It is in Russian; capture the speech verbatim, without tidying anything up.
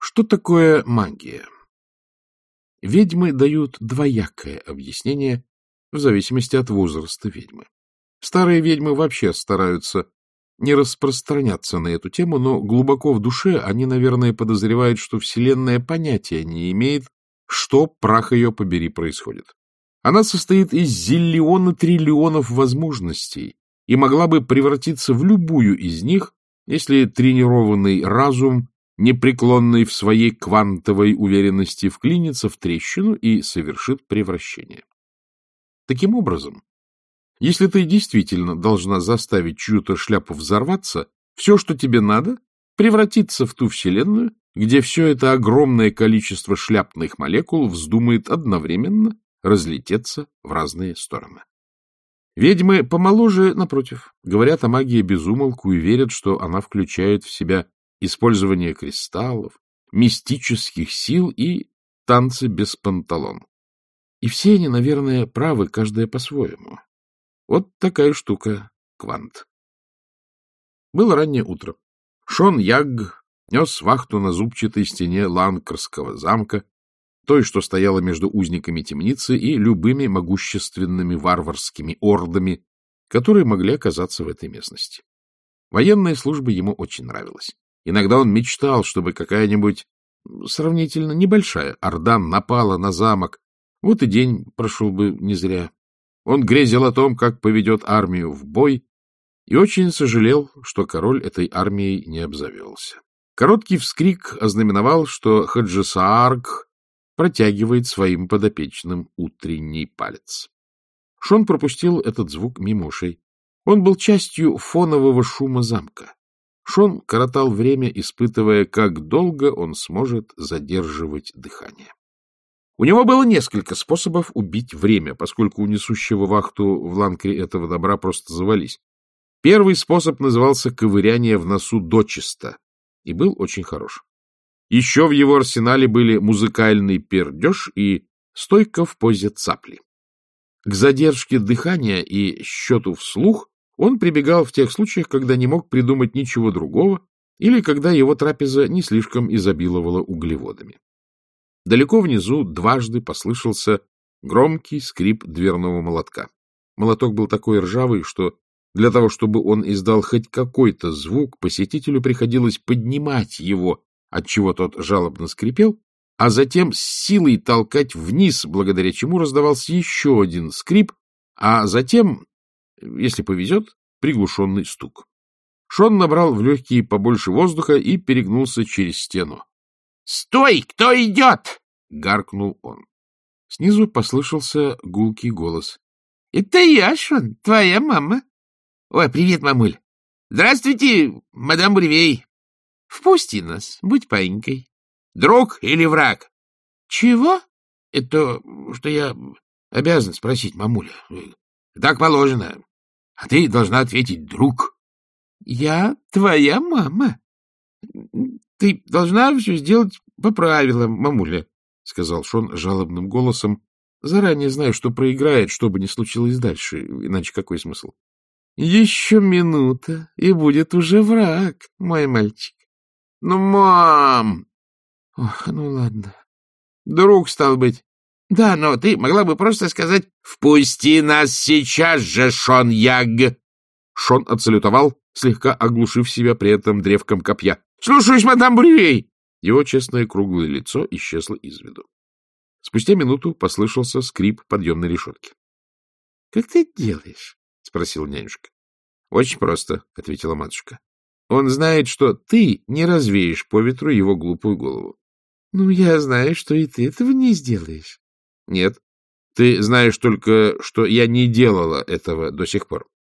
Что такое магия? Ведьмы дают двоякое объяснение в зависимости от возраста ведьмы. Старые ведьмы вообще стараются не распространяться на эту тему, но глубоко в душе они, наверное, подозревают, что Вселенная понятия не имеет, что, прах ее побери, происходит. Она состоит из зиллиона триллионов возможностей и могла бы превратиться в любую из них, если тренированный разум, непреклонный в своей квантовой уверенности, вклинится в трещину и совершит превращение. Таким образом, если ты действительно должна заставить чью-то шляпу взорваться, все, что тебе надо, превратиться в ту вселенную, где все это огромное количество шляпных молекул вздумает одновременно разлететься в разные стороны. Ведьмы помоложе, напротив, говорят о магии без умолку и верят, что она включает в себя использование кристаллов, мистических сил и танцы без панталон. И все они, наверное, правы, каждая по-своему. Вот такая штука квант. Было раннее утро. Шон Ягг нес вахту на зубчатой стене Ланкарского замка, той, что стояла между узниками темницы и любыми могущественными варварскими ордами, которые могли оказаться в этой местности. Военная служба ему очень нравилась. Иногда он мечтал, чтобы какая-нибудь сравнительно небольшая орда напала на замок. Вот и день прошел бы не зря. Он грезил о том, как поведет армию в бой, и очень сожалел, что король этой армией не обзавелся. Короткий вскрик ознаменовал, что Хаджисаарк протягивает своим подопечным утренний палец. Шон пропустил этот звук мимо ушей. Он был частью фонового шума замка. Шон коротал время, испытывая, как долго он сможет задерживать дыхание. У него было несколько способов убить время, поскольку у несущего вахту в ланкре этого добра просто завались. Первый способ назывался ковыряние в носу дочисто и был очень хорош. Еще в его арсенале были музыкальный пердеж и стойка в позе цапли. К задержке дыхания и счету вслух он прибегал в тех случаях, когда не мог придумать ничего другого или когда его трапеза не слишком изобиловала углеводами. Далеко внизу дважды послышался громкий скрип дверного молотка. Молоток был такой ржавый, что для того, чтобы он издал хоть какой-то звук, посетителю приходилось поднимать его, отчего тот жалобно скрипел, а затем с силой толкать вниз, благодаря чему раздавался еще один скрип, а затем, если повезет, приглушенный стук. Шон набрал в легкие побольше воздуха и перегнулся через стену. — Стой! Кто идет? — гаркнул он. Снизу послышался гулкий голос. — Это я, Шон, твоя мама. — Ой, привет, мамуль. — Здравствуйте, мадам Буревей. — Впусти нас, будь паинькой. — Друг или враг? — Чего? — Это что я обязан спросить, мамуля. — Так положено. А ты должна ответить «друг». — Я твоя мама. — Ты должна все сделать по правилам, мамуля, — сказал Шон жалобным голосом, заранее зная, что проиграет, что бы ни случилось дальше, иначе какой смысл? — Еще минута, и будет уже враг, мой мальчик. — Ну, мам! — Ох, ну ладно. — Друг, стал быть. — Да, но ты могла бы просто сказать «Впусти нас сейчас же, Шон Ягг!» Шон отсалютовал, слегка оглушив себя при этом древком копья. — Слушаюсь, мадам Буревей! Его честное круглое лицо исчезло из виду. Спустя минуту послышался скрип подъемной решетки. — Как ты это делаешь? — спросил нянюшка. — Очень просто, — ответила матушка. — Он знает, что ты не развеешь по ветру его глупую голову. — Ну, я знаю, что и ты этого не сделаешь. — Нет, ты знаешь только, что я не делала этого до сих пор.